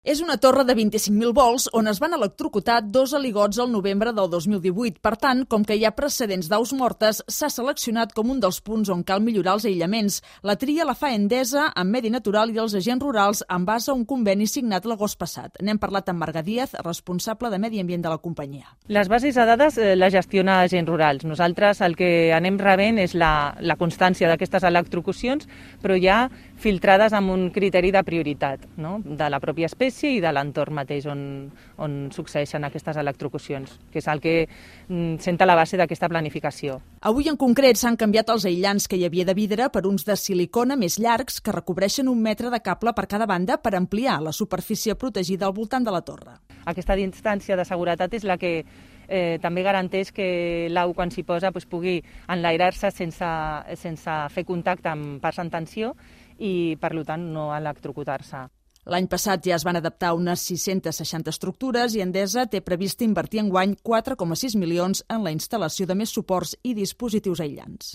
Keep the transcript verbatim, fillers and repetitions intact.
És una torre de vint-i-cinc mil volts on es van electrocutar dos aligots al novembre del dos mil divuit. Per tant, com que hi ha precedents d'aus mortes, s'ha seleccionat com un dels punts on cal millorar els aïllaments. La tria la fa Endesa amb Medi Natural i els agents rurals en base a un conveni signat l'agost passat. N'hem parlat amb Marga Díaz, responsable de Medi Ambient de la companyia. Les bases de dades eh, les gestiona agents rurals. Nosaltres el que anem rebent és la, la constància d'aquestes electrocucions, però ja filtrades amb un criteri de prioritat, no? De la pròpia espècie i de l'entorn mateix on, on succeeixen aquestes electrocucions, que és el que mm, senta la base d'aquesta planificació. Avui en concret s'han canviat els aïllants que hi havia de vidre per uns de silicona més llargs que recobreixen un metre de cable per cada banda per ampliar la superfície protegida al voltant de la torre. Aquesta distància de seguretat és la que eh, també garanteix que l'au, quan s'hi posa, doncs, pugui enlairar-se sense, sense fer contacte amb parts en tensió i, per tant, no electrocutar-se. L'any passat ja es van adaptar unes sis-centes seixanta estructures i Endesa té previst invertir enguany quatre coma sis milions en la instal·lació de més suports i dispositius aïllants.